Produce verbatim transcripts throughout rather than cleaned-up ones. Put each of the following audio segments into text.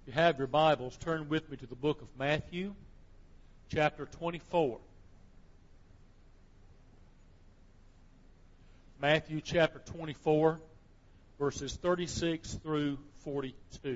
If you have your Bibles, turn with me to the book of Matthew, chapter twenty-four. Matthew chapter twenty-four, verses thirty-six through forty-two.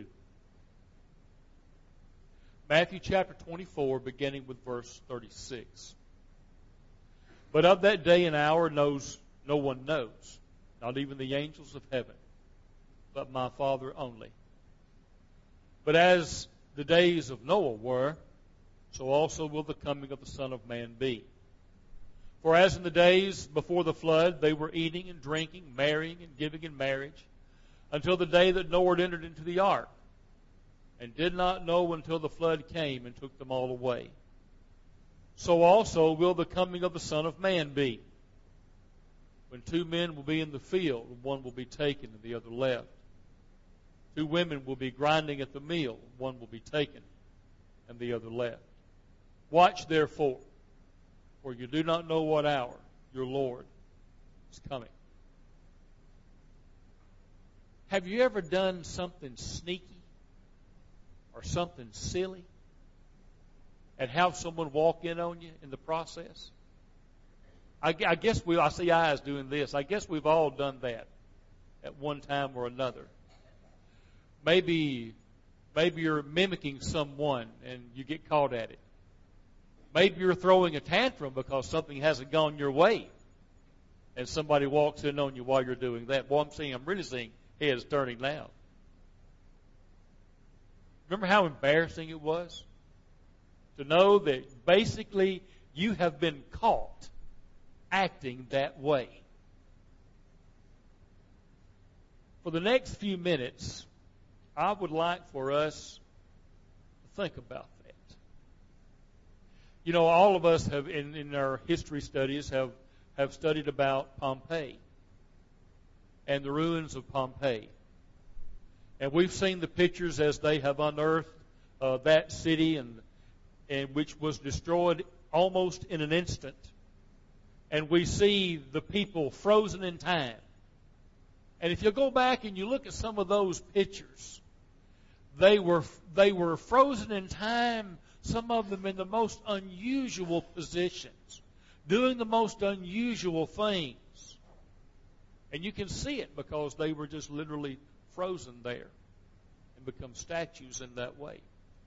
Matthew chapter twenty-four, beginning with verse thirty-six. But of that day and hour knows no one knows, not even the angels of heaven, but my Father only. But as the days of Noah were, so also will the coming of the Son of Man be. For as in the days before the flood, they were eating and drinking, marrying and giving in marriage, until the day that Noah entered into the ark, and did not know until the flood came and took them all away. So also will the coming of the Son of Man be. When two men will be in the field, one will be taken and the other left. Two women will be grinding at the mill, one will be taken and the other left. Watch therefore, for you do not know what hour your Lord is coming. Have you ever done something sneaky or something silly and have someone walk in on you in the process? I, I guess we, I see eyes doing this. I guess we've all done that at one time or another. Maybe, maybe you're mimicking someone and you get caught at it. Maybe you're throwing a tantrum because something hasn't gone your way, and somebody walks in on you while you're doing that. Boy, I'm seeing, I'm really seeing heads turning now. Remember how embarrassing it was to know that basically you have been caught acting that way. For the next few minutes, I would like for us to think about that. You know, all of us have, in, in our history studies, have, have studied about Pompeii and the ruins of Pompeii. And we've seen the pictures as they have unearthed uh, that city, and, and which was destroyed almost in an instant. And we see the people frozen in time. And if you go back and you look at some of those pictures, they were they were frozen in time, some of them in the most unusual positions, doing the most unusual things. And you can see it because they were just literally frozen there and become statues in that way.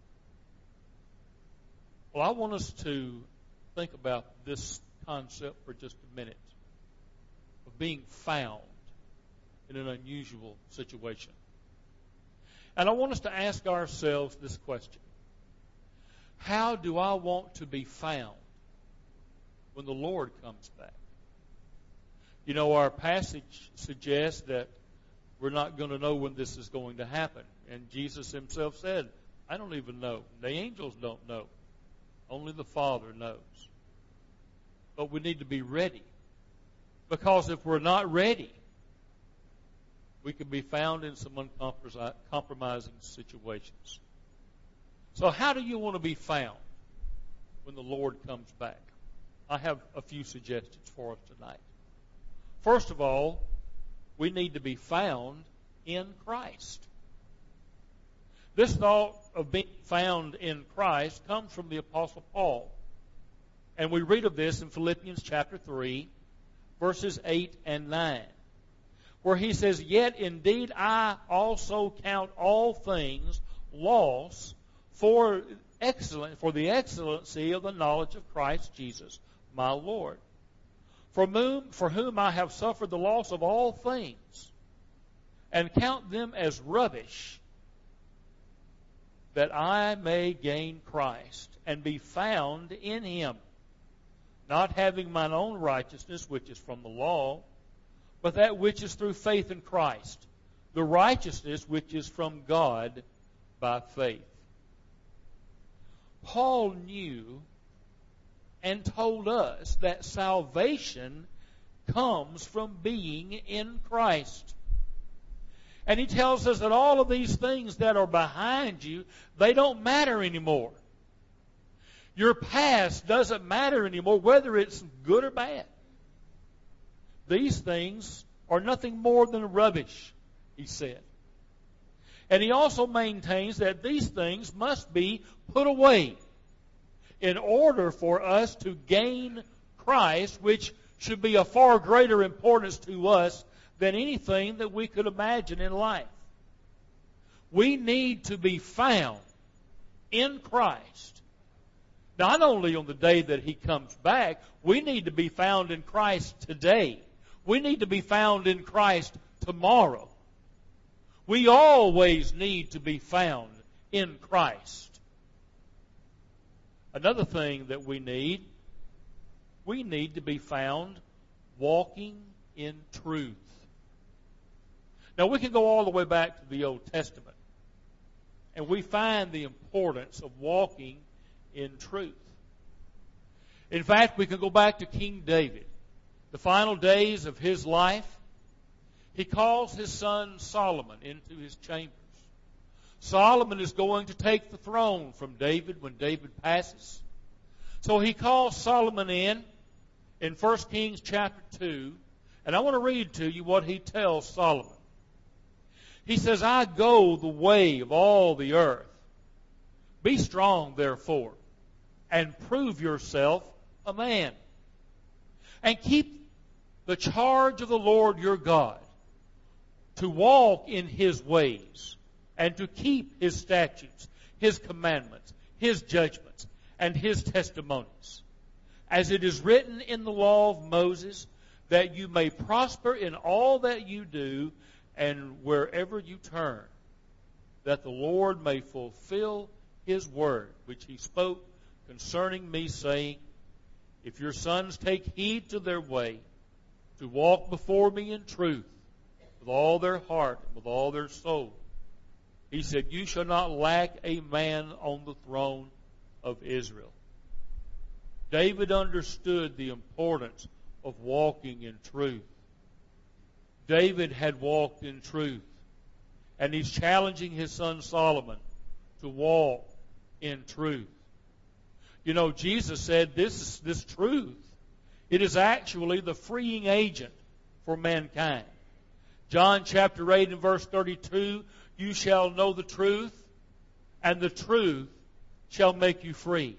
Well, I want us to think about this concept for just a minute of being found in an unusual situation. And I want us to ask ourselves this question. How do I want to be found when the Lord comes back? You know, our passage suggests that we're not going to know when this is going to happen. And Jesus himself said, I don't even know. The angels don't know. Only the Father knows. But we need to be ready. Because if we're not ready, we can be found in some uncompromising situations. So how do you want to be found when the Lord comes back? I have a few suggestions for us tonight. First of all, we need to be found in Christ. This thought of being found in Christ comes from the Apostle Paul. And we read of this in Philippians chapter three, verses eight and nine. Where he says, Yet indeed I also count all things loss for excellent for the excellency of the knowledge of Christ Jesus, my Lord, for whom, for whom I have suffered the loss of all things, and count them as rubbish, that I may gain Christ, and be found in him, not having mine own righteousness, which is from the law, but that which is through faith in Christ, the righteousness which is from God by faith. Paul knew and told us that salvation comes from being in Christ. And he tells us that all of these things that are behind you, they don't matter anymore. Your past doesn't matter anymore, whether it's good or bad. These things are nothing more than rubbish, he said. And he also maintains that these things must be put away in order for us to gain Christ, which should be of far greater importance to us than anything that we could imagine in life. We need to be found in Christ. Not only on the day that He comes back, we need to be found in Christ today. We need to be found in Christ tomorrow. We always need to be found in Christ. Another thing that we need, we need to be found walking in truth. Now we can go all the way back to the Old Testament, and we find the importance of walking in truth. In fact, we can go back to King David. The final days of his life, he calls his son Solomon into his chambers. Solomon is going to take the throne from David when David passes. So he calls Solomon in, in First Kings chapter two, and I want to read to you what he tells Solomon. He says, I go the way of all the earth. Be strong, therefore, and prove yourself a man. And keep the charge of the Lord your God, to walk in His ways, and to keep His statutes, His commandments, His judgments, and His testimonies. As it is written in the law of Moses, that you may prosper in all that you do, and wherever you turn, that the Lord may fulfill His word, which He spoke concerning me, saying, if your sons take heed to their way, to walk before me in truth, with all their heart and with all their soul, He said, you shall not lack a man on the throne of Israel. David understood the importance of walking in truth. David had walked in truth, and he's challenging his son Solomon to walk in truth. You know, Jesus said this, this truth, it is actually the freeing agent for mankind. John chapter eight and verse thirty-two, you shall know the truth, and the truth shall make you free.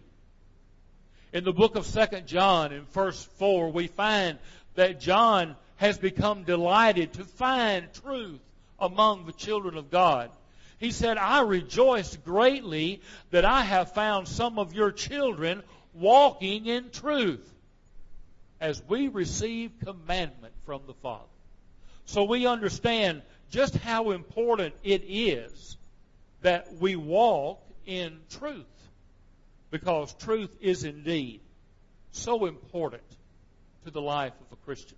In the book of Second John, in verse four, we find that John has become delighted to find truth among the children of God. He said, I rejoice greatly that I have found some of your children walking in truth, as we receive commandment from the Father. So we understand just how important it is that we walk in truth, because truth is indeed so important to the life of a Christian.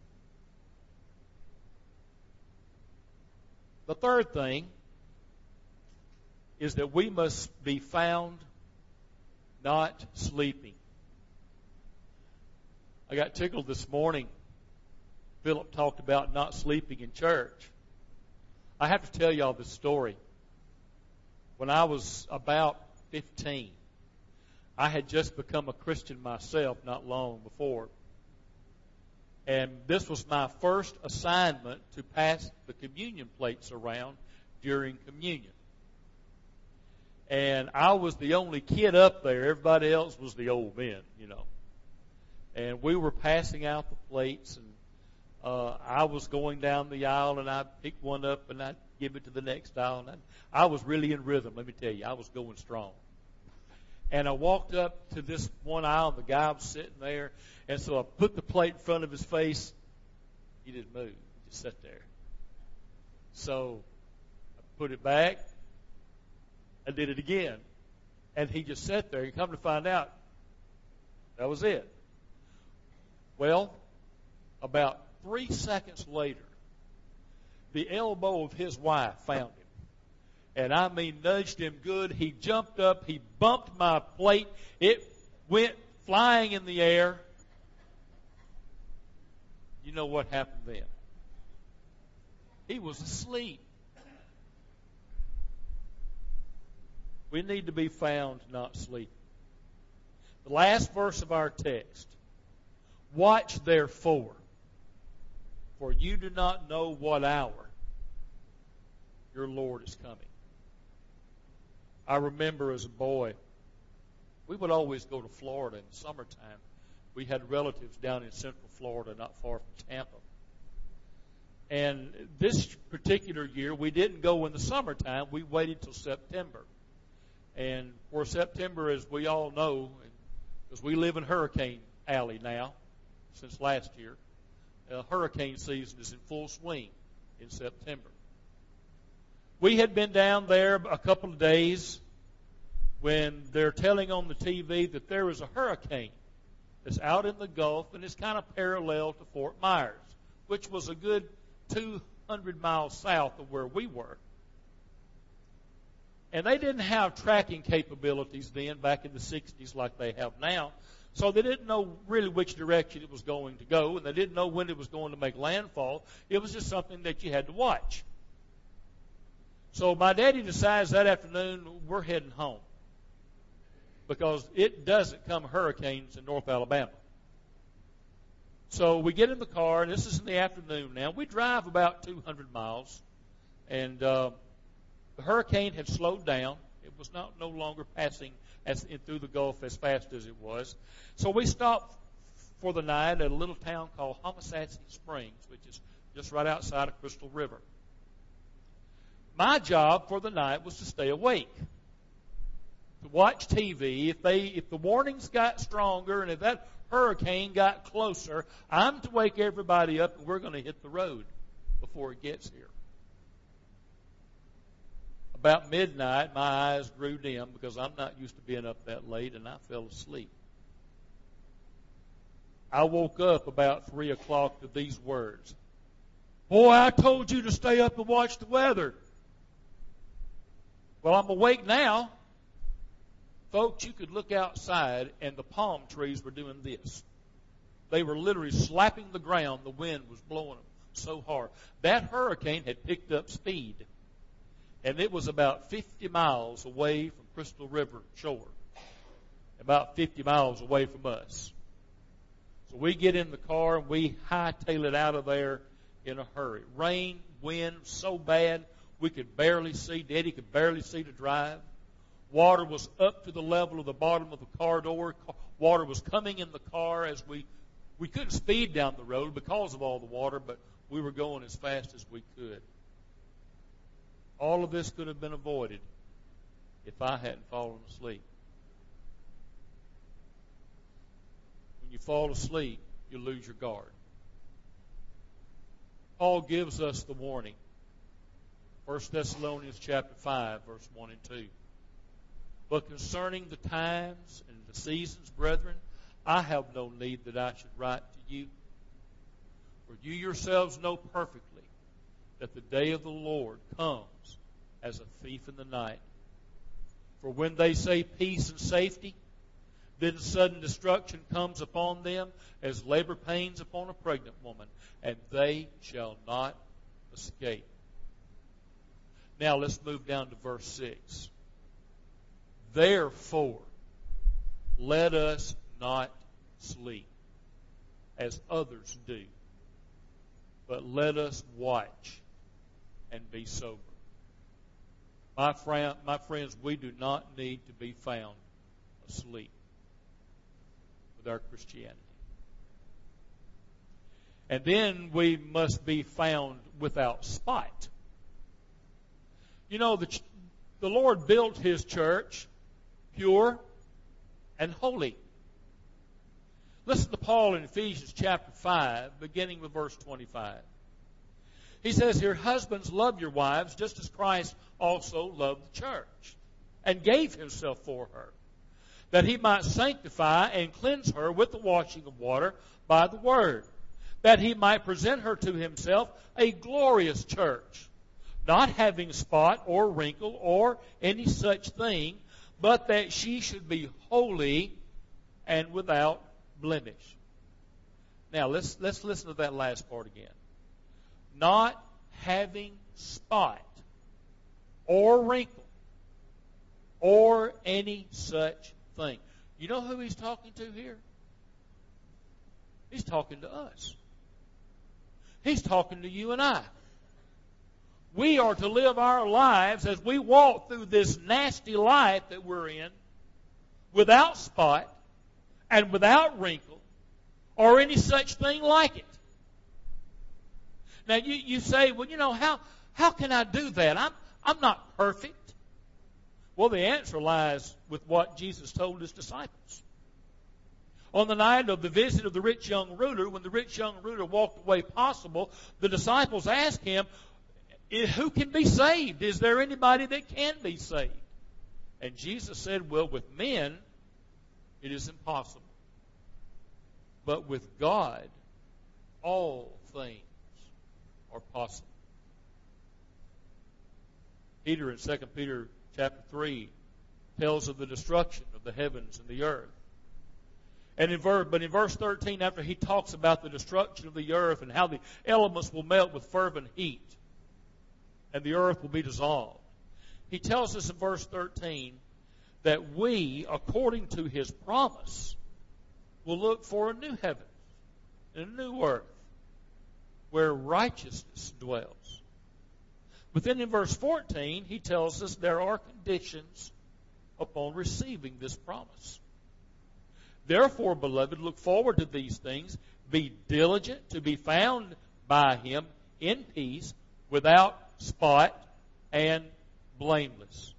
The third thing is that we must be found not sleeping. I got tickled this morning. Philip talked about not sleeping in church. I have to tell y'all this story. When I was about fifteen, I had just become a Christian myself not long before. And this was my first assignment to pass the communion plates around during communion. And I was the only kid up there. Everybody else was the old men, you know. And we were passing out the plates, and uh, I was going down the aisle, and I'd pick one up, and I'd give it to the next aisle. And I'd, I was really in rhythm, let me tell you. I was going strong. And I walked up to this one aisle, and the guy was sitting there. And so I put the plate in front of his face. He didn't move. He just sat there. So I put it back. I did it again. And he just sat there. And come to find out, that was it. Well, about three seconds later, the elbow of his wife found him. And I mean, nudged him good. He jumped up. He bumped my plate. It went flying in the air. You know what happened then? He was asleep. We need to be found not sleeping. The last verse of our text. Watch therefore, for you do not know what hour Your Lord is coming. I remember as a boy, we would always go to Florida in the summertime. We had relatives down in Central Florida, not far from Tampa. And this particular year, we didn't go in the summertime. We waited till September. And for September, as we all know, because we live in Hurricane Alley now, since last year, uh, hurricane season is in full swing in September. We had been down there a couple of days when they're telling on the T V that there is a hurricane that's out in the Gulf, and it's kind of parallel to Fort Myers, which was a good two hundred miles south of where we were. And they didn't have tracking capabilities then, back in the sixties, like they have now. So they didn't know really which direction it was going to go, and they didn't know when it was going to make landfall. It was just something that you had to watch. So my daddy decides that afternoon, we're heading home, because it doesn't come hurricanes in North Alabama. So we get in the car, and this is in the afternoon now. We drive about two hundred miles, and uh, the hurricane had slowed down. It was not no longer passing as in, through the Gulf as fast as it was. So we stopped for the night at a little town called Homosassa Springs, which is just right outside of Crystal River. My job for the night was to stay awake, to watch T V. If they, if the warnings got stronger and if that hurricane got closer, I'm to wake everybody up, and we're going to hit the road before it gets here. About midnight, my eyes grew dim because I'm not used to being up that late, and I fell asleep. I woke up about three o'clock to these words. Boy, I told you to stay up and watch the weather. Well, I'm awake now. Folks, you could look outside, and the palm trees were doing this. They were literally slapping the ground. The wind was blowing them so hard. That hurricane had picked up speed, and it was about fifty miles away from Crystal River shore, about fifty miles away from us. So we get in the car, and we hightail it out of there in a hurry. Rain, wind, so bad we could barely see. Daddy could barely see to drive. Water was up to the level of the bottom of the car door. Water was coming in the car as we, we couldn't speed down the road because of all the water, but we were going as fast as we could. All of this could have been avoided if I hadn't fallen asleep. When you fall asleep, you lose your guard. Paul gives us the warning. First Thessalonians chapter five, verse one and two. But concerning the times and the seasons, brethren, I have no need that I should write to you. For you yourselves know perfectly that the day of the Lord comes as a thief in the night. For when they say peace and safety, then sudden destruction comes upon them as labor pains upon a pregnant woman, and they shall not escape. Now let's move down to verse six. Therefore, let us not sleep as others do, but let us watch and be sober. My friend, my friends, we do not need to be found asleep with our Christianity. And then we must be found without spot. You know, the, the Lord built His church pure and holy. Listen to Paul in Ephesians chapter five, beginning with verse twenty-five. He says here, husbands, love your wives, just as Christ also loved the church, and gave Himself for her, that He might sanctify and cleanse her with the washing of water by the word, that He might present her to Himself a glorious church, not having spot or wrinkle or any such thing, but that she should be holy and without blemish. Now, let's, let's listen to that last part again. Not having spot or wrinkle or any such thing. You know who He's talking to here? He's talking to us. He's talking to you and I. We are to live our lives as we walk through this nasty life that we're in without spot and without wrinkle or any such thing like it. Now, you, you say, well, you know, how, how can I do that? I'm, I'm not perfect. Well, the answer lies with what Jesus told his disciples. On the night of the visit of the rich young ruler, when the rich young ruler walked away possible, the disciples asked him, who can be saved? Is there anybody that can be saved? And Jesus said, well, with men, it is impossible. But with God, all things are possible. Peter in Second Peter chapter three tells of the destruction of the heavens and the earth. And in verse, but in verse thirteen, after he talks about the destruction of the earth and how the elements will melt with fervent heat and the earth will be dissolved, he tells us in verse thirteen that we, according to his promise, will look for a new heaven and a new earth where righteousness dwells. But then in verse fourteen, he tells us there are conditions upon receiving this promise. Therefore, beloved, look forward to these things. Be diligent to be found by him in peace, without spot, and blameless.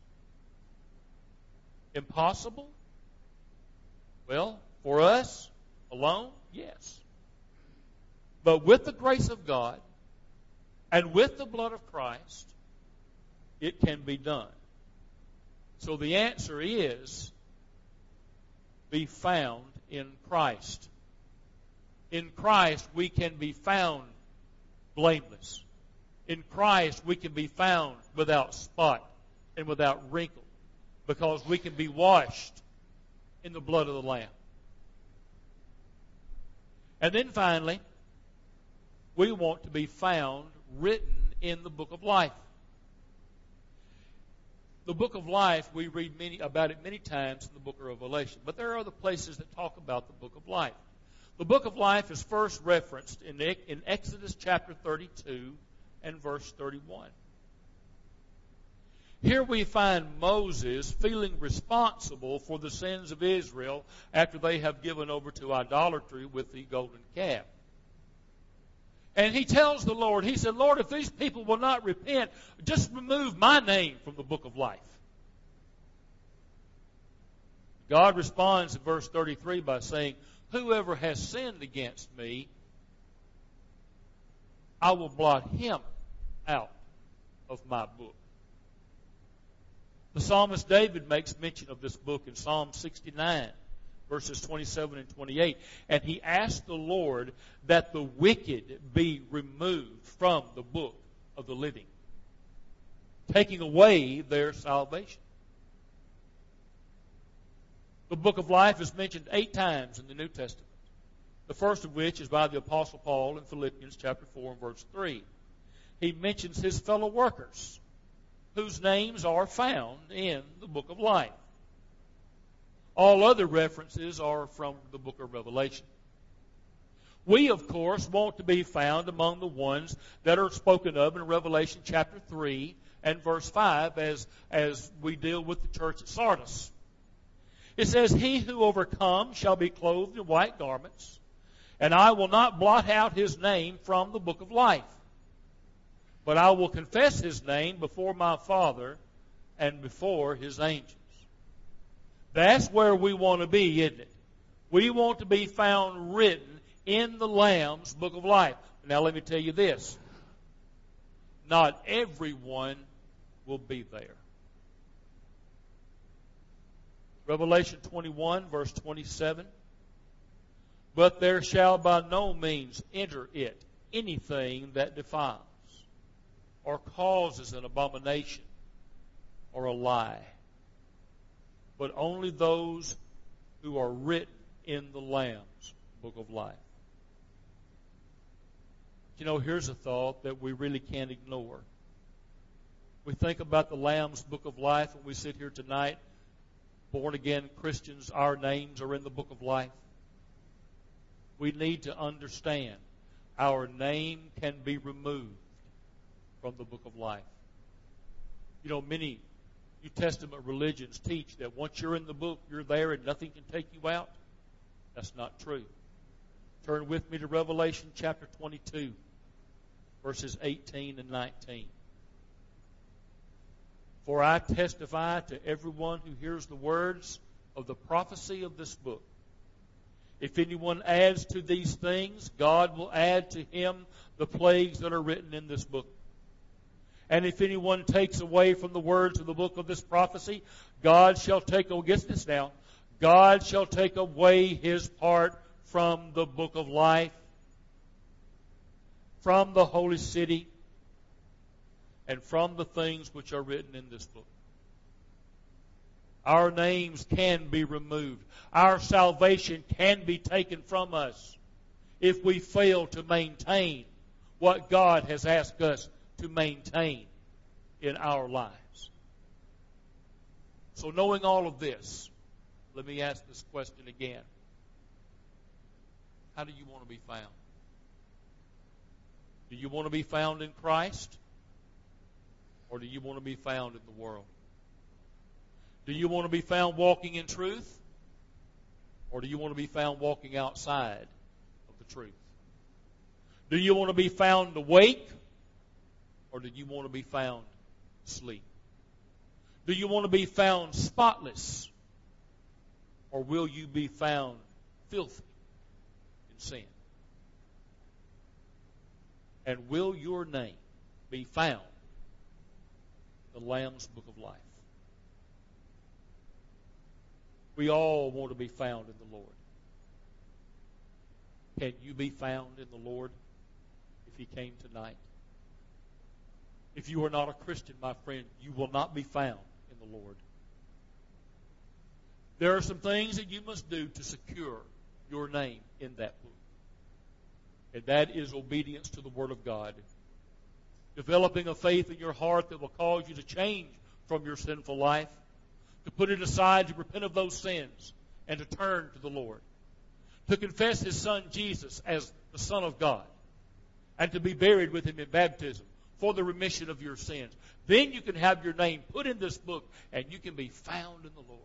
Impossible? Well, for us alone, yes. But with the grace of God and with the blood of Christ, it can be done. So the answer is, be found in Christ. In Christ, we can be found blameless. In Christ, we can be found without spot and without wrinkle, because we can be washed in the blood of the Lamb. And then finally, we want to be found written in the book of life. The book of life, we read many about it many times in the book of Revelation, but there are other places that talk about the book of life. The book of life is first referenced in, in Exodus chapter thirty-two and verse thirty-one. Here we find Moses feeling responsible for the sins of Israel after they have given over to idolatry with the golden calf. And he tells the Lord, he said, Lord, if these people will not repent, just remove my name from the book of life. God responds in verse thirty-three by saying, whoever has sinned against me, I will blot him out of my book. The psalmist David makes mention of this book in Psalm sixty-nine, verses twenty-seven and twenty-eight. And he asked the Lord that the wicked be removed from the book of the living, taking away their salvation. The book of life is mentioned eight times in the New Testament. The first of which is by the Apostle Paul in Philippians chapter four and verse three. He mentions his fellow workers, whose names are found in the book of life. All other references are from the book of Revelation. We, of course, want to be found among the ones that are spoken of in Revelation chapter three and verse five as, as we deal with the church at Sardis. It says, he who overcomes shall be clothed in white garments, and I will not blot out his name from the book of life, but I will confess his name before my Father and before his angels. That's where we want to be, isn't it? We want to be found written in the Lamb's book of life. Now let me tell you this. Not everyone will be there. Revelation twenty-one, verse twenty-seven. But there shall by no means enter it anything that defiles, or causes an abomination, or a lie, but only those who are written in the Lamb's book of life. You know, here's a thought that we really can't ignore. We think about the Lamb's book of life when we sit here tonight. Born-again Christians, our names are in the book of life. We need to understand our name can be removed from the book of life. You know, many New Testament religions teach that once you're in the book, you're there and nothing can take you out. That's not true. Turn with me to Revelation chapter twenty-two, verses eighteen and nineteen. For I testify to everyone who hears the words of the prophecy of this book. If anyone adds to these things, God will add to him the plagues that are written in this book. And if anyone takes away from the words of the book of this prophecy, God shall take, oh, get this now, God shall take away his part from the book of life, from the holy city, and from the things which are written in this book. Our names can be removed. Our salvation can be taken from us if we fail to maintain what God has asked us to maintain in our lives. So knowing all of this, let me ask this question again. How do you want to be found? Do you want to be found in Christ? Or do you want to be found in the world? Do you want to be found walking in truth? Or do you want to be found walking outside of the truth? Do you want to be found awake? Or do you want to be found asleep? Do you want to be found spotless? Or will you be found filthy in sin? And will your name be found in the Lamb's Book of Life? We all want to be found in the Lord. Can you be found in the Lord if He came tonight? If you are not a Christian, my friend, you will not be found in the Lord. There are some things that you must do to secure your name in that book. And that is obedience to the Word of God. Developing a faith in your heart that will cause you to change from your sinful life, to put it aside, to repent of those sins, and to turn to the Lord. To confess His Son Jesus as the Son of God, and to be buried with Him in baptism for the remission of your sins. Then you can have your name put in this book, and you can be found in the Lord.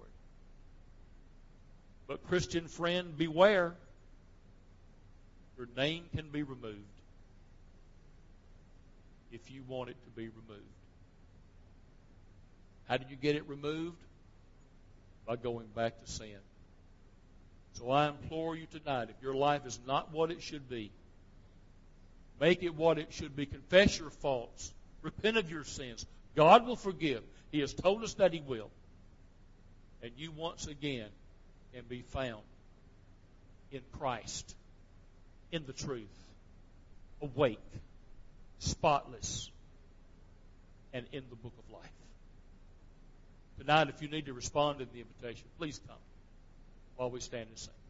But Christian friend, beware. Your name can be removed if you want it to be removed. How do you get it removed? By going back to sin. So I implore you tonight, if your life is not what it should be, make it what it should be. Confess your faults. Repent of your sins. God will forgive. He has told us that He will. And you once again can be found in Christ, in the truth, awake, spotless, and in the book of life. Tonight, if you need to respond to the invitation, please come while we stand and sing.